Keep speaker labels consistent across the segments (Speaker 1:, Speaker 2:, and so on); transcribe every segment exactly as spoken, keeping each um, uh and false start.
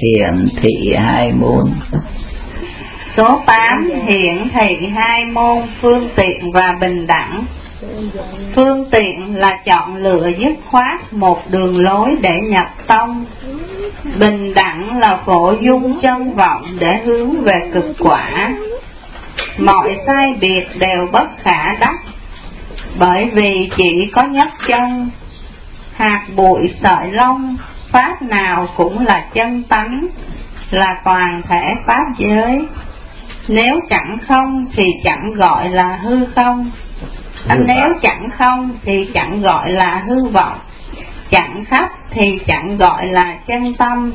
Speaker 1: hiển thị hai môn.
Speaker 2: Số tám, hiển thị hai môn phương tiện và bình đẳng. Phương tiện là chọn lựa dứt khoát một đường lối để nhập tông. Bình đẳng là phổ dung chân vọng để hướng về cực quả. Mọi sai biệt đều bất khả đắc, bởi vì chỉ có nhất chân. Hạt bụi sợi lông, pháp nào cũng là chân tánh, là toàn thể pháp giới. Nếu chẳng không thì chẳng gọi là hư không. Nếu chẳng không thì chẳng gọi là hư vọng. Chẳng khắp thì chẳng gọi là chân tâm.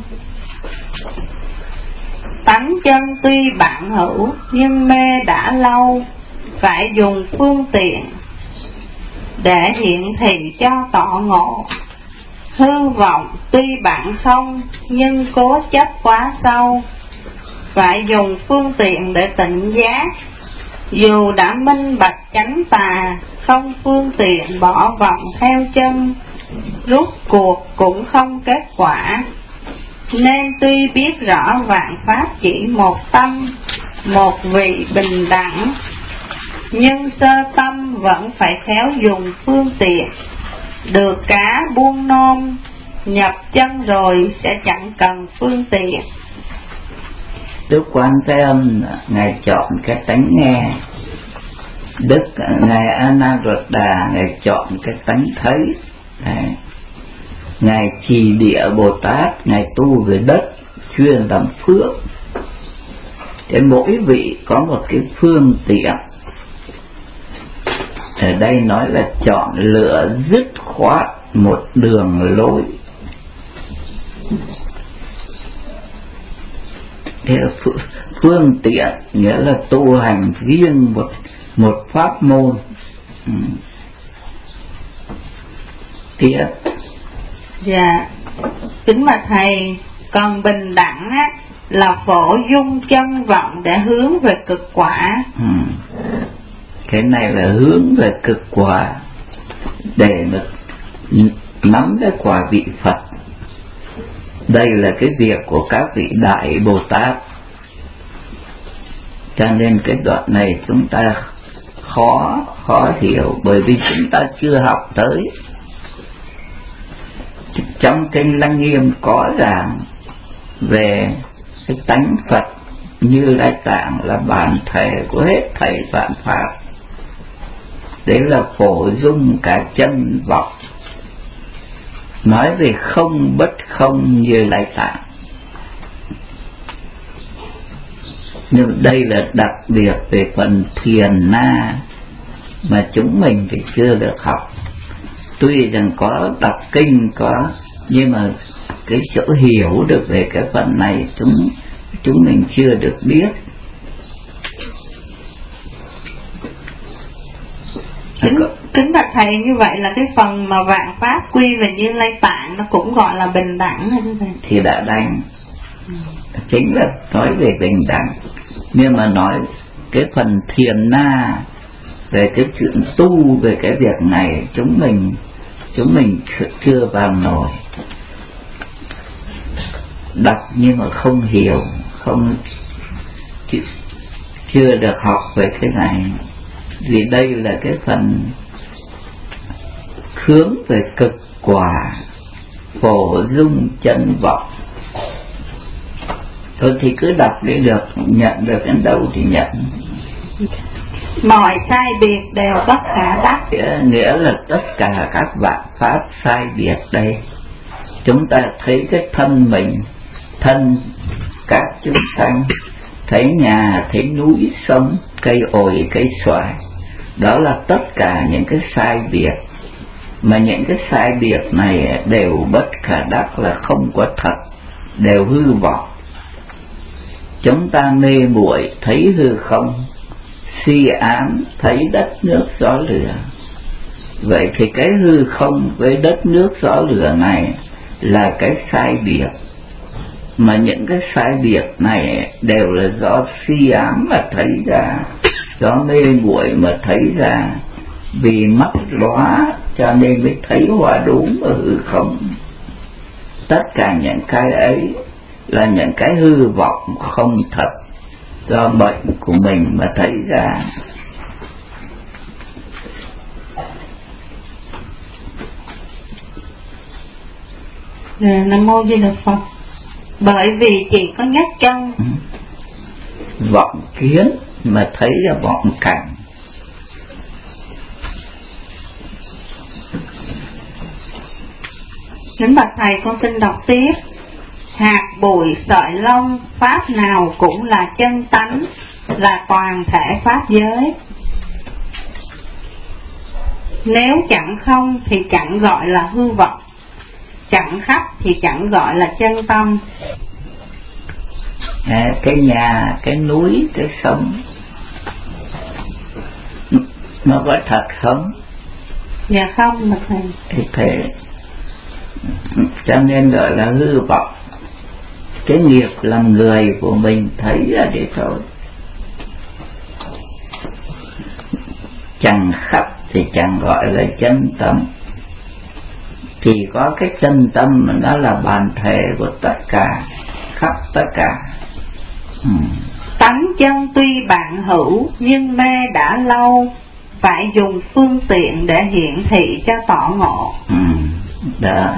Speaker 2: Tánh chân tuy bạn hữu nhưng mê đã lâu, phải dùng phương tiện để hiện thị cho tỏ ngộ. Hư vọng tuy bạn không nhưng cố chấp quá sâu, phải dùng phương tiện để tỉnh giác. Dù đã minh bạch chánh tà, không phương tiện bỏ vọng theo chân, rút cuộc cũng không kết quả. Nên tuy biết rõ vạn pháp chỉ một tâm, một vị bình đẳng, nhưng sơ tâm vẫn phải khéo dùng phương tiện. Được cá buông nôm, nhập chân rồi sẽ chẳng cần phương tiện.
Speaker 1: Đức Quan Thế Âm Ngài chọn cái tánh nghe, Đức Ngài Anaruddha Ngài chọn cái tánh thấy. Đấy. Ngài Trì Địa Bồ Tát Ngài tu về đất, chuyên làm phước. Cái mỗi vị có một cái phương tiện. Ở đây nói là chọn lựa dứt khoát một đường lối. Thế là phương tiện nghĩa là tu hành riêng một một pháp môn. Ừ. Tiếp.
Speaker 2: Dạ, kính bạch thầy, còn bình đẳng á là phổ dung chân vọng để hướng về cực quả.
Speaker 1: Ừ. Cái này là hướng về cực quả, để mà nắm cái quả vị Phật. Đây là cái việc của các vị Đại Bồ Tát. Cho nên cái đoạn này chúng ta khó khó hiểu, bởi vì chúng ta chưa học tới. Trong kinh Lăng Nghiêm có giảng về cái tánh Phật Như Lai Tạng là bản thể của hết thảy vạn pháp. Đấy là phổ dung cả chân vọng, nói về không bất không Như Lai Tạng. Nhưng đây là đặc biệt về phần thiền na mà chúng mình thì chưa được học. Tuy rằng có đọc kinh có, nhưng mà cái chỗ hiểu được về cái phần này chúng chúng mình chưa được biết.
Speaker 2: Kính, kính bạch thầy, như vậy là cái phần mà vạn pháp quy về Như Lai Tạng nó cũng gọi là bình đẳng hay thầy?
Speaker 1: Thì đã đành. Ừ. Chính là nói về bình đẳng, nhưng mà nói cái phần thiền na về cái chuyện tu về cái việc này chúng mình chúng mình chưa vào nổi. Đọc nhưng mà không hiểu, không chưa, chưa được học về cái này. Vì đây là cái phần hướng về cực quả, phổ dung chân vọng. Thôi thì cứ đọc để được, nhận được đến đâu thì nhận.
Speaker 2: Mọi sai biệt đều bất khả đắc.
Speaker 1: Nghĩa, nghĩa là tất cả các vạn pháp sai biệt đây. Chúng ta thấy cái thân mình, thân các chúng sanh, thấy nhà, thấy núi, sông, cây ổi, cây xoài. Đó là tất cả những cái sai biệt. Mà những cái sai biệt này đều bất khả đắc, là không có thật, đều hư vọng. Chúng ta mê muội thấy hư không, si ám thấy đất nước gió lửa. Vậy thì cái hư không với đất nước gió lửa này là cái sai biệt. Mà những cái sai biệt này đều là do si ám mà thấy ra, do mê muội mà thấy ra. Vì mắt lóa cho nên mới thấy hòa đúng ở hư không. Tất cả những cái ấy là những cái hư vọng không thật do bệnh của mình mà thấy ra.
Speaker 2: Nam mô Di Đà Phật. Bởi vì chỉ có nhắc chân
Speaker 1: ừ. vọng kiến mà thấy ra vọng cảnh.
Speaker 2: Kính bạch thầy, con xin đọc tiếp. Hạt bụi sợi lông, pháp nào cũng là chân tánh, là toàn thể pháp giới. Nếu chẳng không thì chẳng gọi là hư vọng, chẳng khắp thì chẳng gọi là chân tâm.
Speaker 1: À, cái nhà, cái núi, cái sông nó có thật không?
Speaker 2: Dạ không mà thầy.
Speaker 1: Thì thế cho nên gọi là hư vọng. Cái nghiệp làm người của mình thấy ra để thôi. Chẳng khắp thì chẳng gọi là chân tâm. Chỉ có cái chân tâm mà nó là bản thể của tất cả, khắp tất cả. ừ.
Speaker 2: Tánh chân tuy bạn hữu nhưng mê đã lâu, phải dùng phương tiện để hiển thị cho tỏ ngộ.
Speaker 1: ừ. Đó,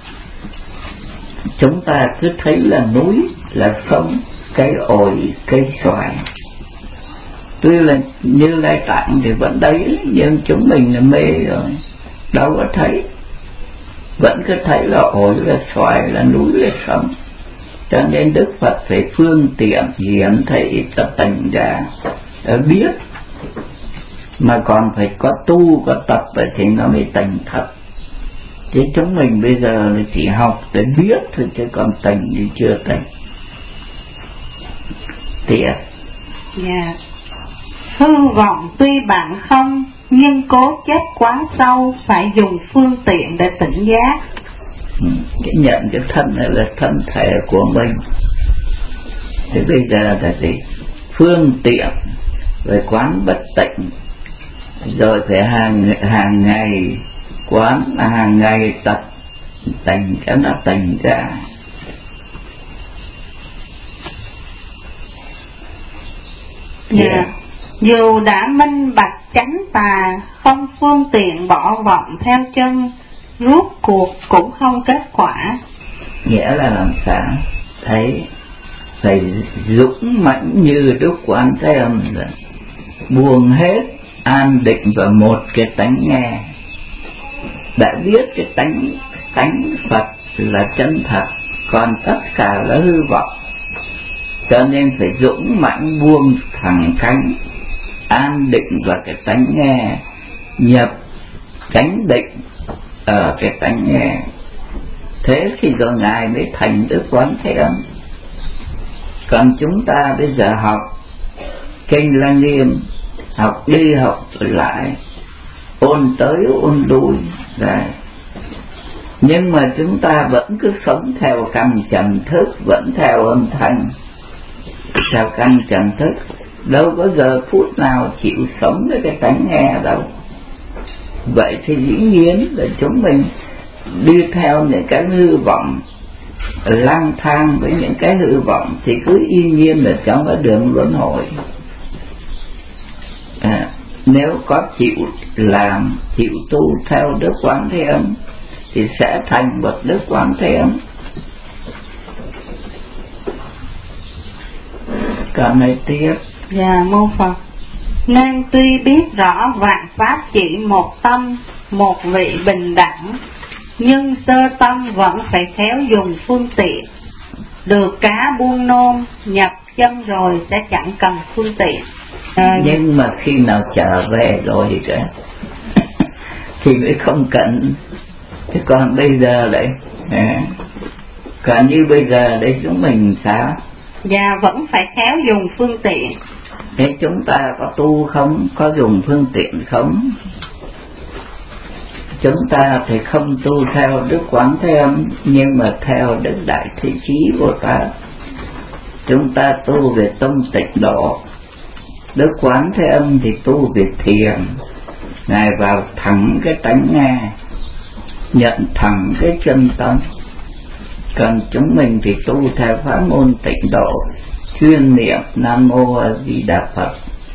Speaker 1: chúng ta cứ thấy là núi, là sông, cây ổi, cây xoài. Tuy là Như Lai Tạng thì vẫn đấy, nhưng chúng mình là mê rồi, đâu có thấy. Vẫn cứ thấy là ổi, là xoài, là núi, là sông. Cho nên Đức Phật phải phương tiện hiển thị tập tình ra để biết. Mà còn phải có tu, có tập thì nó mới thành thật. Chứ chúng mình bây giờ là chỉ học để biết thôi, chứ còn tình thì chưa tình. Tiệt.
Speaker 2: Dạ. Hư vọng tuy bạn không, nhưng cố chết quá sâu, phải dùng phương tiện để tỉnh giác.
Speaker 1: ừ, Cái nhận cái thân này là thân thể của mình. Thế bây giờ là gì? Phương tiện, rồi quán bất tịnh, rồi phải hàng, hàng ngày quán, hàng ngày tập tỉnh cho nó tỉnh ra.
Speaker 2: Dạ. Yeah. Dù đã minh bạch chánh tà, không phương tiện bỏ vọng theo chân, rốt cuộc cũng không kết quả.
Speaker 1: Nghĩa là làm sao? Thấy phải dũng mãnh như Đức Quán Thế Âm rồi, buông hết, an định vào một cái tánh nghe. Đã biết cái tánh tánh Phật là chân thật, còn tất cả là hư vọng. Cho nên phải dũng mãnh buông thẳng cánh, an định vào cái tánh nghe, nhập chánh định ở cái tánh nghe. Thế thì rồi Ngài mới thành Đức Quán Thế Âm. Còn chúng ta bây giờ học kinh Lăng Nghiêm, học đi học lại, ôn tới ôn lui đấy. Nhưng mà chúng ta vẫn cứ sống theo căn trần thức, vẫn theo âm thanh, theo căn trần thức, đâu có giờ phút nào chịu sống với cái tánh nghe đâu. Vậy thì dĩ nhiên là chúng mình đi theo những cái hư vọng, lang thang với những cái hư vọng thì cứ y nhiên là trong cái đường luân hồi. À, nếu có chịu làm, chịu tu theo Đức Quán Thế Âm thì sẽ thành bậc Đức Quán Thế Âm. Còn này tiếp.
Speaker 2: Dạ mô Phật. Nên tuy biết rõ vạn pháp chỉ một tâm, một vị bình đẳng, nhưng sơ tâm vẫn phải khéo dùng phương tiện. Được cá buông nôn, nhập chân rồi sẽ chẳng cần phương tiện. À,
Speaker 1: nhưng mà khi nào trở về rồi cả thì mới không cần. Chứ còn bây giờ đấy, à, còn như bây giờ đấy chúng mình sao?
Speaker 2: Dạ vẫn phải khéo dùng phương tiện.
Speaker 1: Thế chúng ta có tu không? Có dùng phương tiện không? Chúng ta thì không tu theo Đức Quán Thế Âm, nhưng mà theo Đức Đại Thế Chí Bồ Tát. Chúng ta tu về tâm tịnh độ. Đức Quán Thế Âm thì tu về thiền. Ngài vào thẳng cái tánh nghe, nhận thẳng cái chân tâm, Còn chúng mình thì tu theo pháp môn Tịnh Độ, chuyên niệm Nam Mô A Di Đà Phật.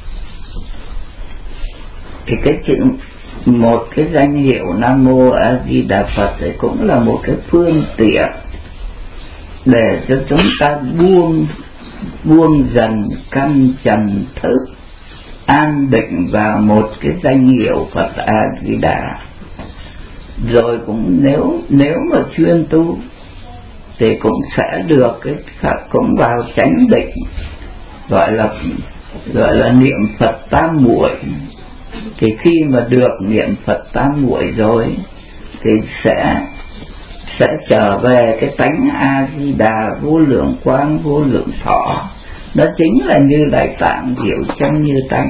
Speaker 1: Thì cái chữ, một cái danh hiệu Nam Mô A Di Đà Phật thì cũng là một cái phương tiện để cho chúng ta buông buông dần căn trần thức, an định vào một cái danh hiệu Phật A Di Đà. Rồi cũng nếu nếu mà chuyên tu thì cũng sẽ được cái cũng vào chánh định, gọi là gọi là niệm Phật tam muội. Thì khi mà được niệm Phật tam muội rồi thì sẽ sẽ trở về cái tánh A Di Đà vô lượng quang vô lượng thọ. Đó chính là Như Lai Tạng diệu chân như tánh.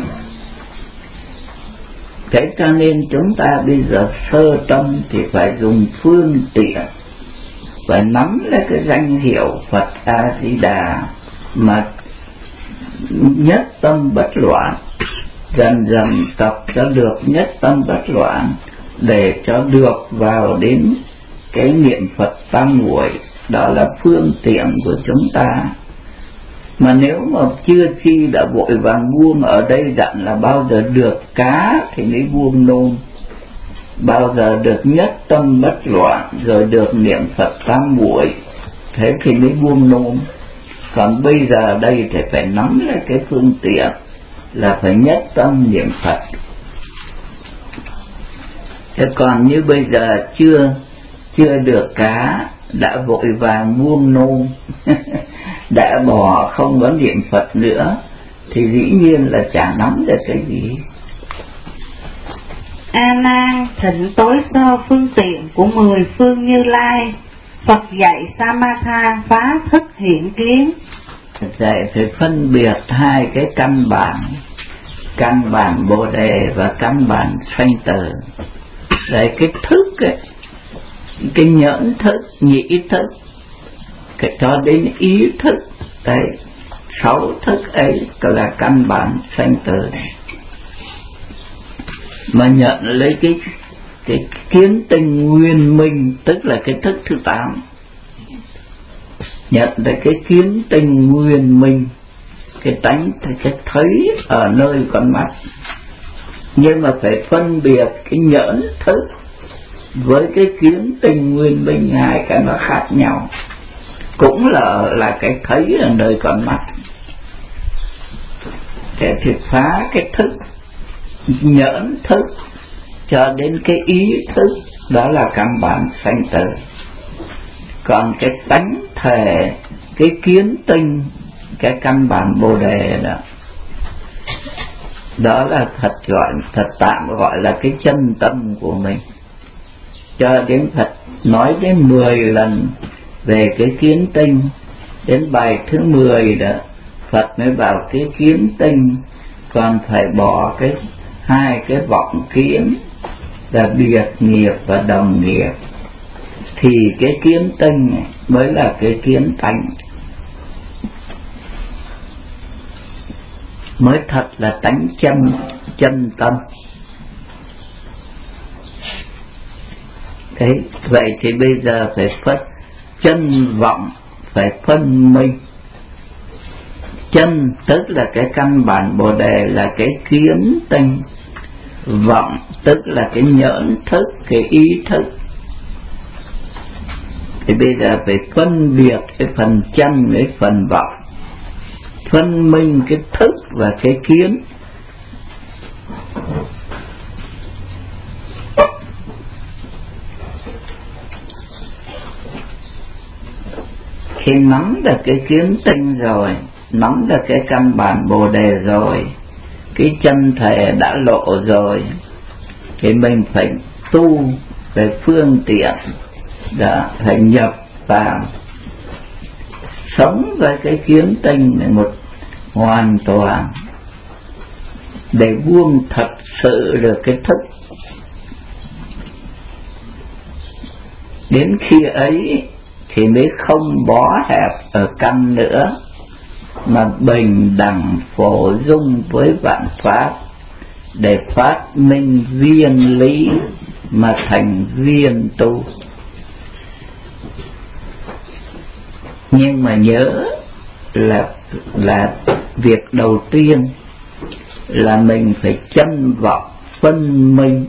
Speaker 1: Thế cho nên chúng ta bây giờ sơ tâm thì phải dùng phương tiện, phải nắm lấy cái danh hiệu Phật A Di Đà mà nhất tâm bất loạn, dần dần tập cho được nhất tâm bất loạn để cho được vào đến cái niệm Phật tam muội. Đó là phương tiện của chúng ta. Mà nếu mà chưa chi đã vội vàng buông, ở đây dặn là bao giờ được cá thì mới buông nôn, bao giờ được nhất tâm bất loạn rồi được niệm Phật tam muội, thế thì mới buông nôn. Còn bây giờ đây thì phải nắm lấy cái phương tiện là phải nhất tâm niệm Phật. Thế còn như bây giờ chưa chưa được cá đã vội vàng buông nôn đã bỏ không có niệm Phật nữa thì dĩ nhiên là chả nắm được cái gì.
Speaker 2: A Nan, thịnh tối sơ phương tiện của mười phương Như Lai, Phật dạy Samatha phá thức hiện kiến.
Speaker 1: Dạy phải phân biệt hai cái căn bản, căn bản Bồ Đề và căn bản sanh tử. Đấy, cái thức ấy, cái nhẫn thức, nhĩ thức, cái cho đến ý thức, đấy, sáu thức ấy là căn bản sanh tử. Mà nhận lấy cái cái kiến tinh nguyên minh, tức là cái thức thứ tám, nhận lấy cái kiến tinh nguyên minh, cái tánh cái thấy ở nơi con mắt. Nhưng mà phải phân biệt cái nhẫn thức với cái kiến tinh nguyên minh, hai cái nó khác nhau. Cũng là là cái thấy ở nơi con mắt. Để thì phá cái thức nhẫn thức cho đến cái ý thức, đó là căn bản sanh tử. Còn cái tánh thể, cái kiến tinh, cái căn bản Bồ Đề đó, đó là thật gọi thật tạm gọi là cái chân tâm của mình. Cho đến Phật nói đến mười lần về cái kiến tinh, đến bài thứ mười đó Phật mới bảo cái kiến tinh còn phải bỏ cái hai cái vọng kiến là biệt nghiệp và đồng nghiệp, thì cái kiến tinh mới là cái kiến tánh, mới thật là tánh chân chân tâm. Thế vậy thì bây giờ phải phân chân vọng, phải phân minh. Chân tức là cái căn bản Bồ Đề là cái kiến tinh, vọng tức là cái nhẫn thức, cái ý thức. Thì bây giờ phải phân biệt cái phần chân với phần vọng, phân minh cái thức và cái kiến. Khi nắm được cái kiến tinh rồi, nắm được cái căn bản Bồ Đề rồi, cái chân thể đã lộ rồi, thì mình phải tu về phương tiện, đã phải nhập vào sống với cái kiến tinh này một hoàn toàn, để buông thật sự được cái thức. Đến khi ấy thì mới không bó hẹp ở căn nữa, mà bình đẳng phổ dung với vạn pháp, để phát minh viên lý mà thành viên tu. Nhưng mà nhớ là là việc đầu tiên là mình phải chân vọng phân minh,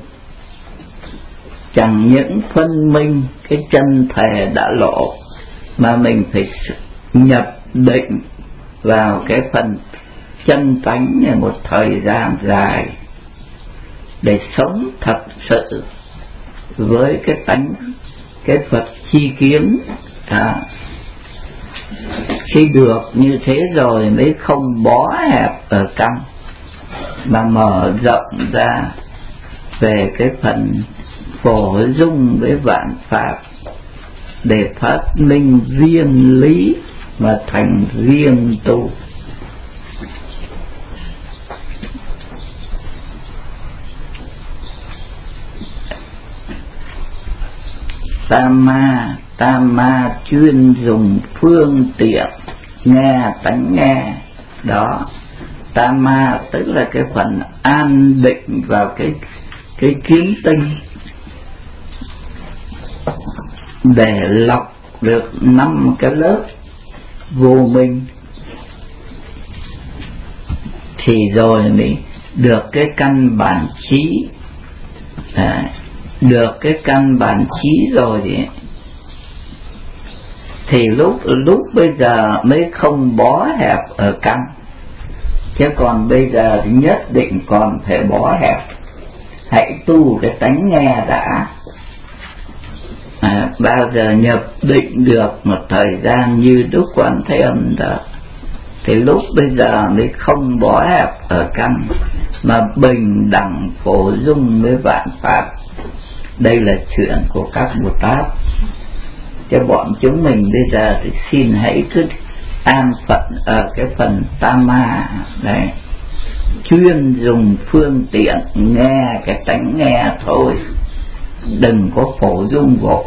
Speaker 1: chẳng những phân minh cái chân thể đã lộ, mà mình phải nhập định vào cái phần chân tánh này một thời gian dài để sống thật sự với cái tánh, cái Phật chi kiến. À, khi được như thế rồi mới không bó hẹp ở căn, mà mở rộng ra về cái phần phổ dung với vạn pháp, để phát minh riêng lý mà thành riêng tu. Tam ma, tam ma chuyên dùng phương tiện nghe tánh nghe. Đó, tam ma tức là cái phần an định vào cái cái kiến tinh, để lọc được năm cái lớp vô minh, thì rồi mới được cái căn bản trí. à, được cái căn bản trí rồi thì thì lúc lúc bây giờ mới không bó hẹp ở căn, chứ còn bây giờ thì nhất định còn phải bó hẹp. Hãy tu cái tánh nghe đã. À, bao giờ nhập định được một thời gian như Đức Quán Thế Âm đó, thì lúc bây giờ mới không bó hẹp ở căn, mà bình đẳng phổ dung với vạn pháp. Đây là chuyện của các Bồ Tát, cho bọn chúng mình bây giờ thì xin hãy cứ an phận ở cái phần tam ma đấy, chuyên dùng phương tiện nghe cái tánh nghe thôi, đừng có phổ dung vội.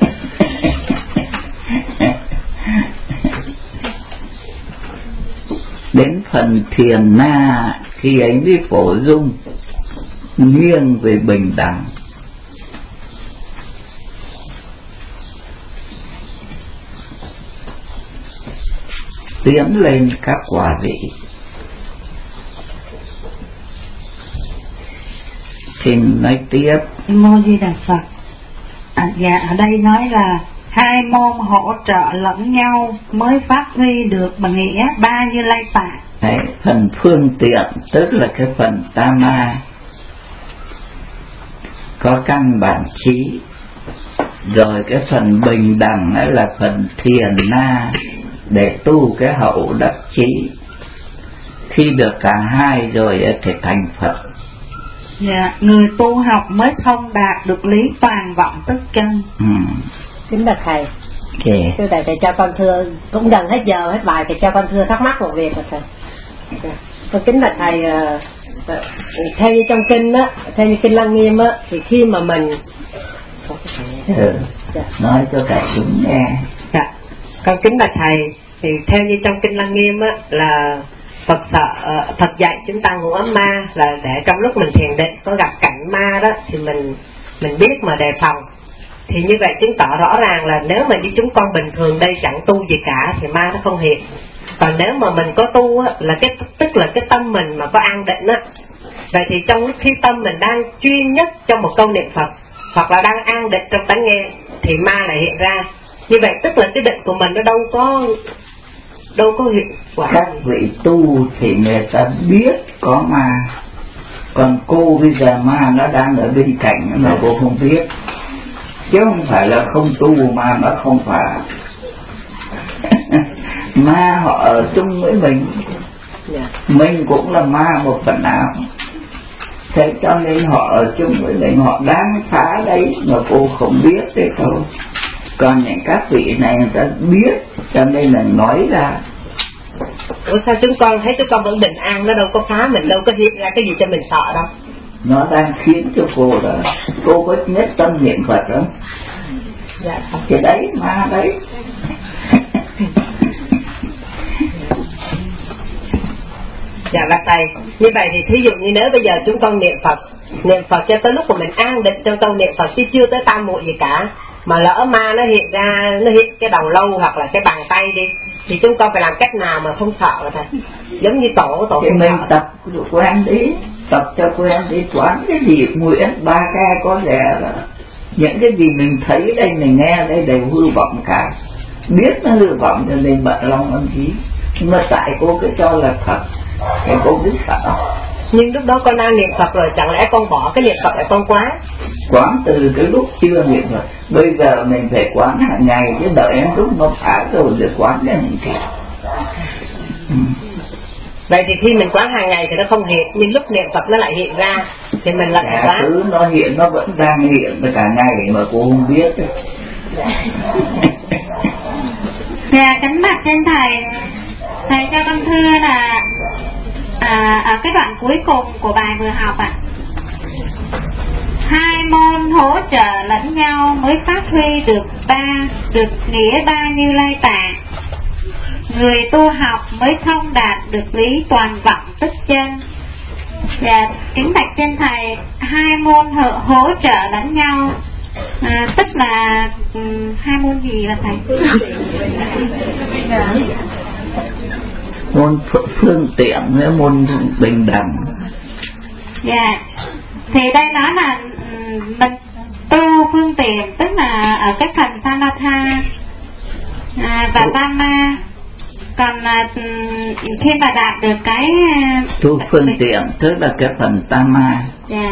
Speaker 1: Đến phần thiền na khi ấy mới phổ dung, nghiêng về bình đẳng. Tiến lên các quả vị. Thì nói tiếp.
Speaker 2: Mô Di Đà Phật. À, dạ, ở đây nói là hai môn hỗ trợ lẫn nhau mới phát huy được bằng nghĩa ba Như Lai Tạng.
Speaker 1: Đấy, phần phương tiện tức là cái phần tam ma có căn bản trí, rồi cái phần bình đẳng ấy là phần thiền na để tu cái hậu đắc trí. Khi được cả hai rồi thì thành Phật.
Speaker 2: Dạ, người tu học mới không đạt được lý toàn vọng tức chân.
Speaker 1: Ừ.
Speaker 3: Kính bạch thầy.
Speaker 1: Okay.
Speaker 3: Thưa thầy, thầy cho con thưa, cũng gần hết giờ hết bài, thầy cho con thưa thắc mắc một việc rồi thầy. Con kính bạch thầy, theo như trong kinh á, theo như kinh Lăng Nghiêm á, thì khi mà mình
Speaker 1: ừ. dạ. nói cho cả chúng nghe.
Speaker 3: Dạ. Con kính bạch thầy, thì theo như trong kinh Lăng Nghiêm á là Phật sợ Phật dạy chúng ta ngủ ấm ma là để trong lúc mình thiền định có gặp cảnh ma đó thì mình mình biết mà đề phòng. Thì như vậy chứng tỏ rõ ràng là nếu mà như chúng con bình thường đây chẳng tu gì cả thì ma nó không hiện. Còn nếu mà mình có tu á, là cái tức là cái tâm mình mà có an định á, vậy thì trong khi tâm mình đang chuyên nhất trong một câu niệm Phật hoặc là đang an định trong tánh nghe thì ma lại hiện ra. Như vậy tức là cái định của mình nó đâu có đâu có hiệu quả.
Speaker 1: Các vị tu thì người ta biết có ma, còn cô bây giờ ma nó đang ở bên cạnh mà cô không biết, chứ không phải là không tu mà nó không phải. Ma họ ở chung với mình, mình cũng là ma một phần nào, thế cho nên họ ở chung với mình, họ đang phá đấy mà cô không biết đấy thôi. Còn những các vị này người ta biết cho nên là nói ra.
Speaker 3: Ủa sao chúng con thấy chúng con vẫn bình an, nó đâu có phá mình, đâu có hiện ra cái gì cho mình sợ đâu.
Speaker 1: Nó đang khiến cho cô đó, cô có nhất tâm niệm Phật đó.
Speaker 3: Dạ.
Speaker 1: Cái đấy mà đấy.
Speaker 3: Dạ bạch thầy, như vậy thì thí dụ như nếu bây giờ chúng con niệm Phật, niệm Phật cho tới lúc mà mình an định trong câu niệm Phật chứ chưa tới tam muội gì cả, mà lỡ ma nó hiện ra, nó hiện cái đầu lâu hoặc là cái bàn tay đi, thì chúng con phải làm cách nào mà không sợ là thầy? Giống như tổ tổ
Speaker 1: thì mình tập quen đi, tập cho quen đi, quán cái gì nguyện ba ca có lẽ là những cái gì mình thấy đây, mình nghe đây đều hư vọng cả, biết nó hư vọng cho nên bận lòng làm gì, nhưng mà tại cô cứ cho là thật thì cô cứ sợ.
Speaker 3: Nhưng lúc đó con đang niệm Phật rồi, chẳng lẽ con bỏ cái niệm Phật lại con quá?
Speaker 1: Quán từ cái lúc chưa niệm Phật, bây giờ mình phải quán hàng ngày chứ đợi em lúc nó phá rồi rồi quán cái mình kịp. Ừ.
Speaker 3: Vậy thì khi mình quán hàng ngày thì nó không hiện, nhưng lúc niệm Phật nó lại hiện ra thì mình lại
Speaker 1: dạ,
Speaker 3: quán.
Speaker 1: thứ nó hiện nó vẫn đang hiện cả ngày mà cô không biết.
Speaker 2: Dạ kính bạch trên thầy, thầy cho con thưa là à, ở cái đoạn cuối cùng của bài vừa học ạ, à, hai môn hỗ trợ lẫn nhau mới phát huy được ba được nghĩa ba Như Lai Tạng. Người tu học mới thông đạt được lý toàn vọng tức chân. Dạ kính bạch trên thầy, hai môn hỗ, hỗ trợ lẫn nhau à, tức là um, hai môn gì là thầy?
Speaker 1: Môn phương tiện với môn bình đẳng.
Speaker 2: Dạ thì đây nói là mình tu phương tiện, tức là ở cái phần samatha à, và tama. Còn à, khi mà đạt được cái
Speaker 1: tu phương tiện tức là cái phần tama.
Speaker 2: Dạ.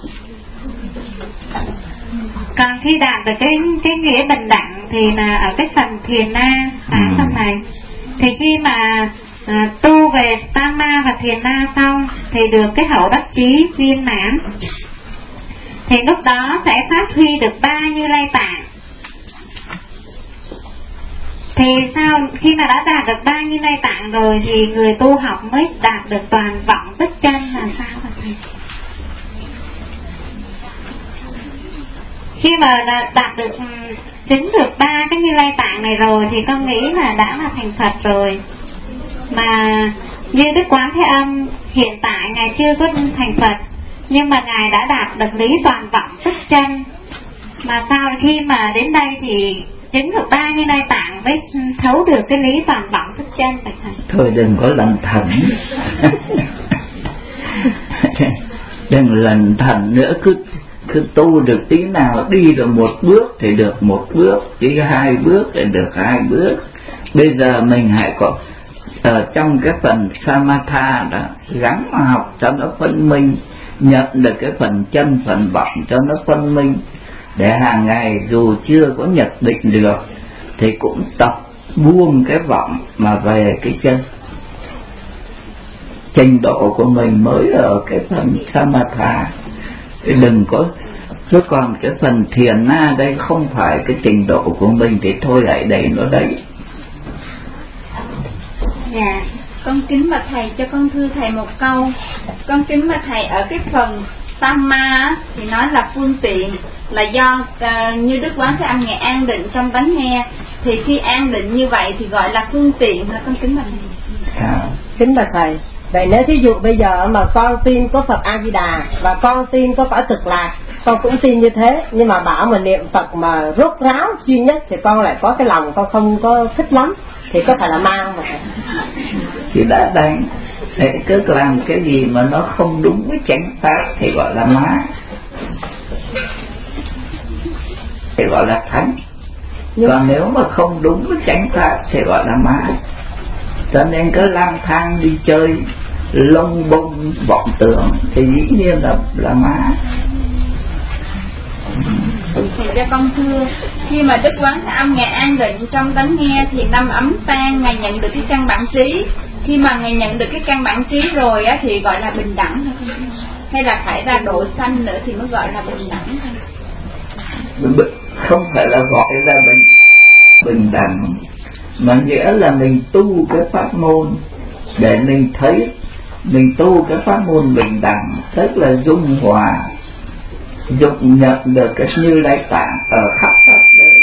Speaker 2: Còn khi đạt được cái cái nghĩa bình đẳng thì là ở cái phần thiền na sáng phần này. Thì khi mà à, tu về tama và thiền na xong thì được cái hậu đắc chí viên mãn, thì lúc đó sẽ phát huy được ba Như Lai Tạng. Thì sao khi mà đã đạt được ba Như Lai Tạng rồi thì người tu học mới đạt được toàn vọng tức chân là sao hả thầy? Khi mà đạt được chứng được ba cái Như Lai Tạng này rồi thì con nghĩ là đã là thành Phật rồi. Mà như Đức Quán Thế Âm hiện tại ngài chưa có thành Phật, nhưng mà ngài đã đạt được lý toàn vọng tức chân. Mà sao khi mà đến đây thì chứng được ba Như Lai Tạng mới thấu được cái lý toàn vọng tức chân vậy thầy?
Speaker 1: Thôi đừng có lần thần. Đừng lần thần nữa, cứ cứ tu được tí nào, đi được một bước thì được một bước, đi hai bước thì được hai bước. Bây giờ mình hãy có ở trong cái phần samatha đó, gắng mà học cho nó phân minh, nhận được cái phần chân phần vọng cho nó phân minh, để hàng ngày dù chưa có nhập định được thì cũng tập buông cái vọng mà về cái chân. Trình độ của mình mới ở cái phần samatha, đừng có chứ còn cái phần thiền na đây không phải cái trình độ của mình thì thôi hãy để nó đấy.
Speaker 4: Dạ, con kính bạch thầy, cho con thưa thầy một câu. Con kính bạch thầy, ở cái phần Tama thì nói là phương tiện, là do uh, như Đức Quán Thế Âm ngài an định trong tánh nghe, thì khi an định như vậy thì gọi là phương tiện hả con kính bạch thầy?
Speaker 1: À.
Speaker 3: Kính bạch thầy, vậy nếu thí dụ bây giờ mà con tin có Phật A Di Đà và con tin có cõi Cực Lạc, con cũng tin như thế, nhưng mà bảo mà niệm Phật mà rốt ráo duy nhất thì con lại có cái lòng con không có thích lắm, thì có phải là ma không ạ?
Speaker 1: Thì đã đánh để cứ làm cái gì mà nó không đúng với chánh pháp thì gọi là ma, thì gọi là thánh. Nhưng còn nếu mà không đúng với chánh pháp thì gọi là ma. Cho nên cứ lang thang đi chơi lông bông vọng tưởng thì dĩ nhiên là là ma.
Speaker 4: Thì cho con thưa, khi mà Đức Quán Thế Âm ngài an định trong tánh nghe thì năm ấm tan ngài nhận được cái căn bản trí. Khi mà ngài nhận được cái căn bản trí rồi á thì gọi là bình đẳng hay không? Hay là phải ra độ sanh nữa thì mới gọi là bình đẳng thôi?
Speaker 1: Không phải là gọi là bình bình đẳng, mà nghĩa là mình tu cái pháp môn để mình thấy mình tu cái pháp môn bình đẳng, tức là dung hòa, dụng nhận được cái Như Lai Tạng ở khắp pháp giới,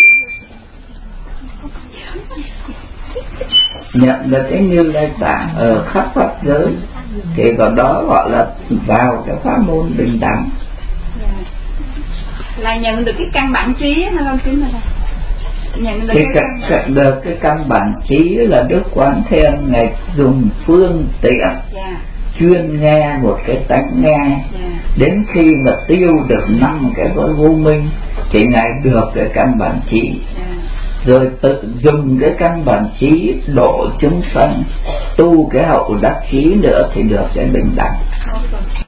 Speaker 1: nhận được cái Như Lai Tạng ở khắp pháp giới, thì vào đó gọi là vào cái pháp môn bình đẳng.
Speaker 4: là nhận được cái căn bản trí hay không kính thưa? Nhận được
Speaker 1: cái,
Speaker 4: cái,
Speaker 1: cái, cái, được cái căn bản trí là Đức Quán Thế Âm Ngài dùng phương tiện
Speaker 4: yeah.
Speaker 1: chuyên nghe một cái tánh nghe,
Speaker 4: yeah.
Speaker 1: đến khi mà tiêu được năm cái cõi vô minh thì Ngài được cái căn bản trí,
Speaker 4: yeah.
Speaker 1: rồi tự dùng cái căn bản trí độ chúng sanh, tu cái hậu đắc trí nữa thì được cái bình đẳng.